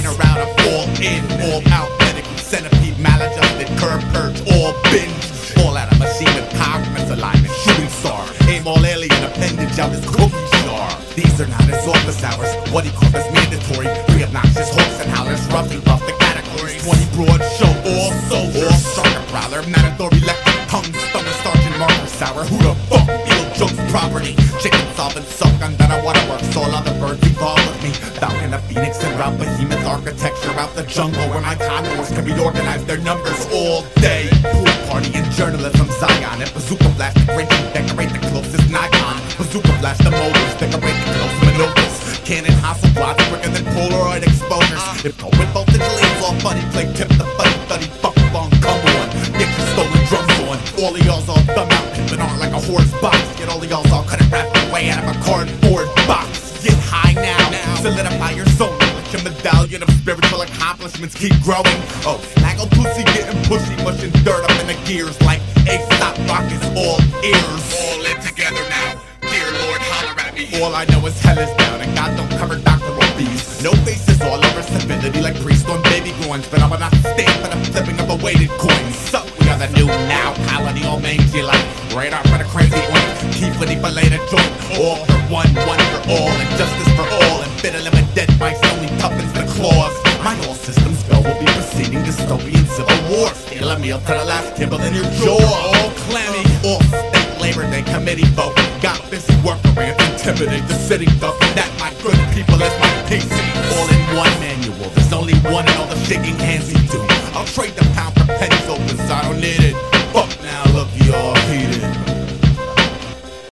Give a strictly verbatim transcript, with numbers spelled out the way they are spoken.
in or out, I'm all in, all out, medical centipede, maladjusted, curve purge, all binge, all out of machine with cog misalignment, shooting star, aim all alien appendage out his cookie jar. These are not his office hours, what he called is mandatory, three obnoxious hawks and howlers, roughly buff the categories, twenty broad show, all soldiers, sharker prowler, matador electric tongue, stomach sergeant marker sour, who the fuck feel jokes property, chicken solvent suck under the waterworks, all other birds evolve with me, Falcon of Phoenix and route behemoth architecture out the jungle where my condors can be organized, their numbers all day, pool party and journalism, Zion and bazooka blast, the great decorate the closest Nikon, bazooka blast the motors, decorate the close maneuvers, cannon Hasselblad quicker than Polaroid exposures, if going voltage leaves all funny, play tip the funny thuddy fuck bong, come on, get your stolen drums on, all of y'all's all thumb out, pimping on like a horse box, get all of y'all's all cut and wrapped away out of a cardboard box, get high now, solidify your soul, let your medallion of spiritual accomplishments keep growing, oh, snaggle pussy getting pushy, mushing dirt up in the gears like A$AP Rock is all ears, all in together now, dear Lord holler at me, all I know is hell is down and God don't cover doctoral fees, no faces all over civility like priest on baby groins, but I'm not stand for the flipping of a weighted coin, suck, we are the new now, colony all mangy like radar for the crazy one, keep for the later joint, all for one, one for all, and justice for all, and fiddling with dead mice only toughens the claws, my all systems go, will be proceeding dystopian civil war, steal a meal to the last kibble in your jaw, all clammy, all state Labor Day committee vote, got busy workarounds, intimidate the city duck, and that my good people is my P C, all in one manual, there's only one and all the shaking hands you do, I'll trade the